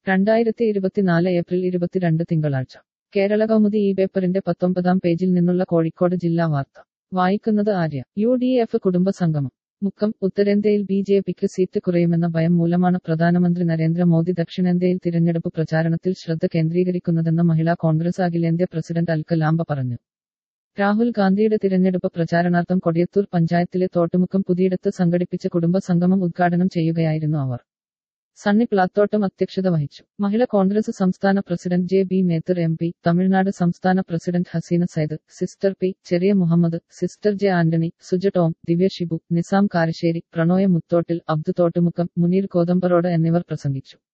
2024 April 22 തിങ്കളാഴ്ച കേരള കൗമുദി ഈ പേപ്പറിന്റെ 19-ാം പേജിൽ നിന്നുള്ള കോഴിക്കോട് ജില്ലാ വാർത്ത വായിക്കുന്നത് ആര്യ. UDF കുടുംബ സംഗമം. മുക്കം. ഉത്തരേന്ത്യയിൽ BJPക്ക് സീറ്റ് കുറയുമെന്ന ഭയം മൂലമാണ് പ്രധാനമന്ത്രി നരേന്ദ്രമോദി ദക്ഷിണേന്ത്യയിൽ തിരഞ്ഞെടുപ്പ് പ്രചാരണത്തിൽ ശ്രദ്ധ കേന്ദ്രീകരിക്കുന്നതെന്ന് മഹിളാ കോൺഗ്രസ് അഖിലേന്ത്യാ പ്രസിഡന്റ് അൽക്ക ലാംബ പറഞ്ഞു. രാഹുൽ ഗാന്ധിയുടെ തിരഞ്ഞെടുപ്പ് പ്രചാരണാർത്ഥം കൊടിയത്തൂർ പഞ്ചായത്തിലെ തോട്ടുമുക്കം പുതിയിടത്ത് സംഘടിപ്പിച്ച കുടുംബ സംഗമം ഉദ്ഘാടനം ചെയ്യുകയായിരുന്നു അവർ. സണ്ണി പ്ലാത്തോട്ടം അധ്യക്ഷത വഹിച്ചു. മഹിളാ കോൺഗ്രസ് സംസ്ഥാന president JB Mehtar MP, Tamil Nadu സംസ്ഥാന president Haseena Syed, sister P. Cheriya Muhammad, sister J. Antony, Suja Tom, Divya Shibu, Nizam Karassery, Pranoya Muthottil, Abdu Thottumukkam, Muneer Kothamparod എന്നിവർ പ്രസംഗിച്ചു.